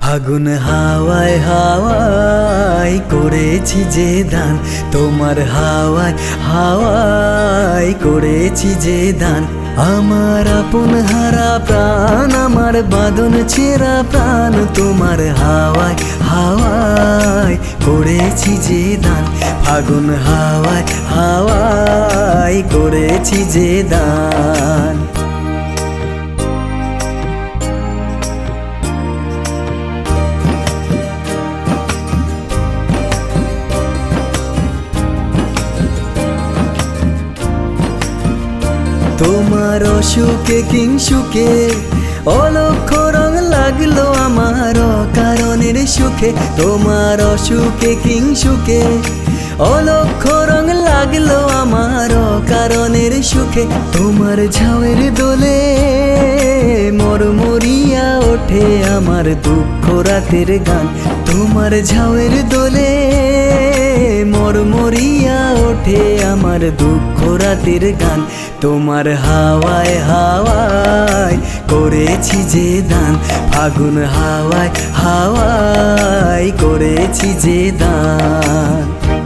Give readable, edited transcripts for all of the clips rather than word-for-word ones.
ফাগুন হাওয়ায় হাওয়ায় করেছি যে দান, তোমার হাওয়ায় হাওয়ায় করেছি যে দান। আমার আপন হারা প্রাণ, আমার বাঁধন ছেঁড়া প্রাণ, তোমার হাওয়ায় হাওয়ায় করেছি যে দান। ফাগুন হাওয়ায় হাওয়ায় করেছি যে দান। তোমার অসুখে কিংসুখে অলক্ষ রং লাগলো আমার অকারণের সুখে। তোমার অসুখে কিংসুখে অলক্ষ রং লাগলো আমার অকারণের সুখে। তোমার ঝাউয়ের দোলে মরমরিয়া ওঠে আমার দুঃখ রাতের গান। তোমার ঝাউয়ের দোলে মরমরিয়া ওঠে আমার দুঃখ রাতের গান। তোমার হাওয়ায় হাওয়ায় করেছি যে দান, ফাগুন হাওয়ায় হাওয়ায় করেছি যে দান।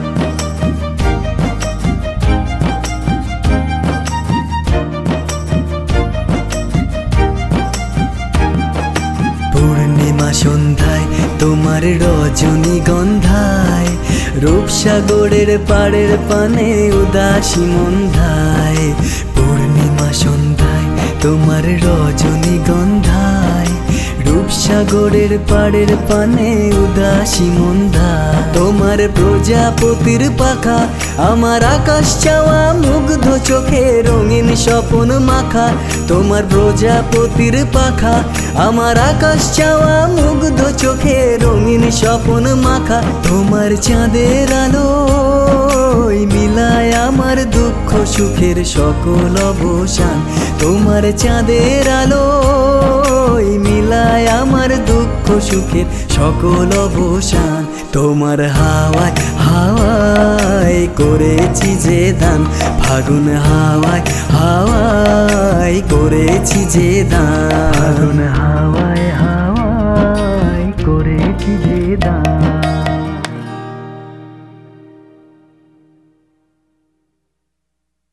পূর্ণিমা সন্ধ্যায় তোমার রজনীগন্ধায়, রূপসাগরের পাড়ের পানে উদাসী মন্ধায়। পূর্ণিমা সন্ধ্যায় তোমার রজনীগন্ধায়, রূপসাগরের পাড়ের পানে উদাসী মন্ধায়। তোমার প্রজাপতির পাখা আমার আকাশ চাওয়া মুগ্ধ চোখে রঙিন স্বপন মাখা। তোমার প্রজাপতির পাখা আমার আকাশ চাওয়া মুগ্ধ চোখে রঙিন স্বপন মাখা। তোমার চাঁদের আলো মিলায় আমার দুঃখ সুখের সকল অবসান। তোমার চাঁদের আলো মিলায় আমার দুঃখ সুখের সকল অবসান। তোমার হাওয়ায় হাওয়ায় করেছি যে দান, ফাগুন হাওয়ায় হাওয়ায় করেছি যে দান। ফাগুন হাওয়ায় হাওয়ায় করেছি যে দান।